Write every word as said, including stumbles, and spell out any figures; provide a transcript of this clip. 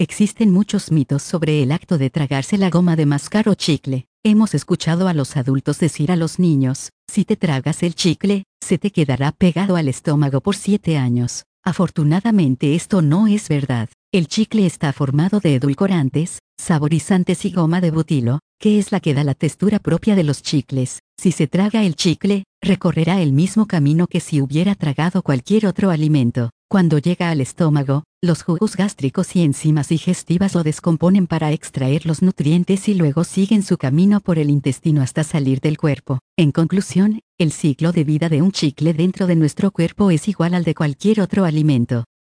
Existen muchos mitos sobre el acto de tragarse la goma de mascar o chicle. Hemos escuchado a los adultos decir a los niños, si te tragas el chicle, se te quedará pegado al estómago por siete años. Afortunadamente esto no es verdad. El chicle está formado de edulcorantes, saborizantes y goma de butilo, que es la que da la textura propia de los chicles. Si se traga el chicle, recorrerá el mismo camino que si hubiera tragado cualquier otro alimento. Cuando llega al estómago, los jugos gástricos y enzimas digestivas lo descomponen para extraer los nutrientes y luego siguen su camino por el intestino hasta salir del cuerpo. En conclusión, el ciclo de vida de un chicle dentro de nuestro cuerpo es igual al de cualquier otro alimento.